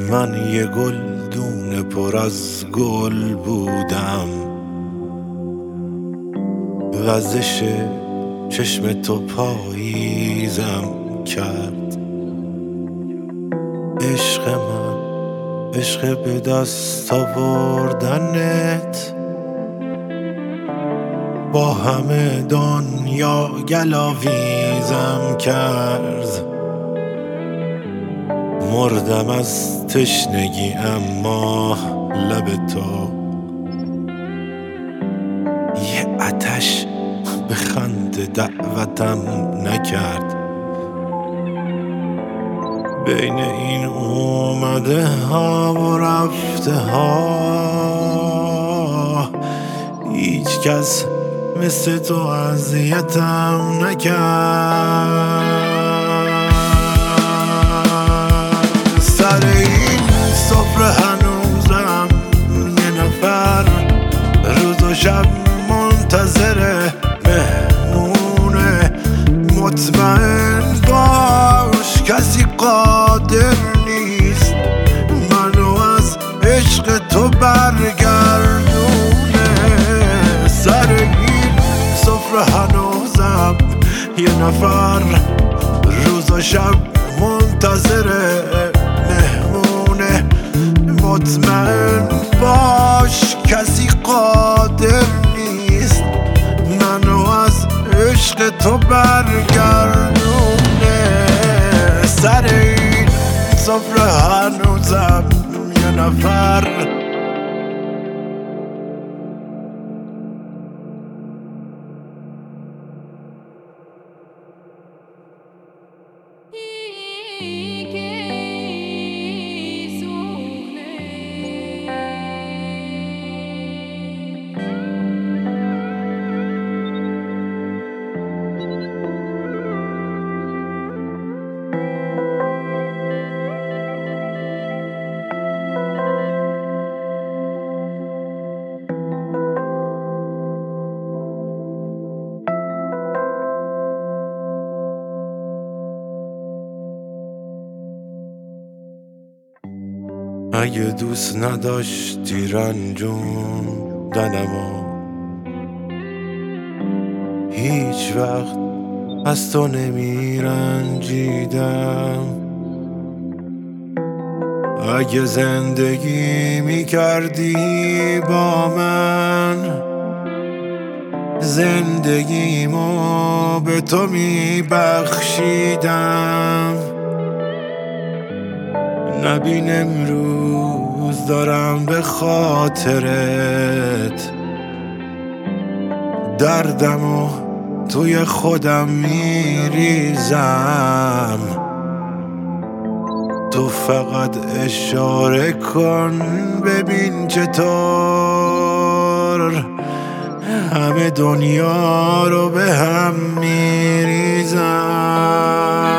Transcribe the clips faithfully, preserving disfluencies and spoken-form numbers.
من یه گلدون پر از گل بودم، وزش چشم تو پاییزم کرد. عشق من، عشق به دست آوردنت، با همه دنیا گلاویزم کرد. مردم از تشنگی اما لب تو یه آتش به خنده دعوتم نکرد. بین این اومده ها و رفته ها هیچ کس مثل تو اذیتم نکرد. سر این سفره هنوزم یه نفر روز و شب منتظر مهمونه. مطمئن باش کسی قادر نیست منو از عشق تو برگردونه. سر این سفره هنوزم یه نفر روز و شب منتظر مهمونه. مطمئن باش کسی قادر نیست منو از عشق تو برگردونه. سر این سفره هنوزم یه نفر اگه دوست نداشتی رنجوندنمو هیچ وقت از تو نمی رنجیدم. اگه زندگی می کردی با من زندگیمو به تو می بخشیدم. نبین امروز دارم به خاطرت دردمو توی خودم میریزم. تو فقط اشاره کن ببین چطور همه دنیا رو به هم میریزم.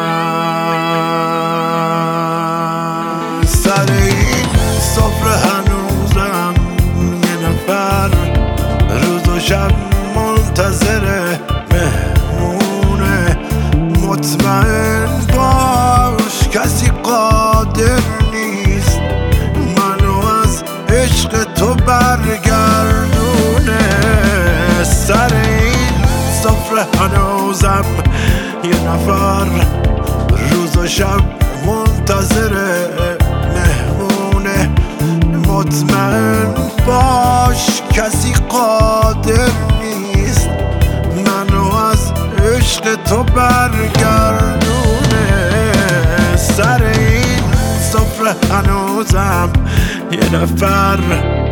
سر این سفره هنوزم یه نفر روز و شب منتظر مهمونه. مطمئن باش کسی قادر نیست منو از عشق تو برگردونه. سر این سفره هنوزم یه نفر روز و شب منتظر مهمونه. مطمئن باش کسی قادر نیست منو از عشق تو برگردونه. سر این سفره هنوزم یه نفر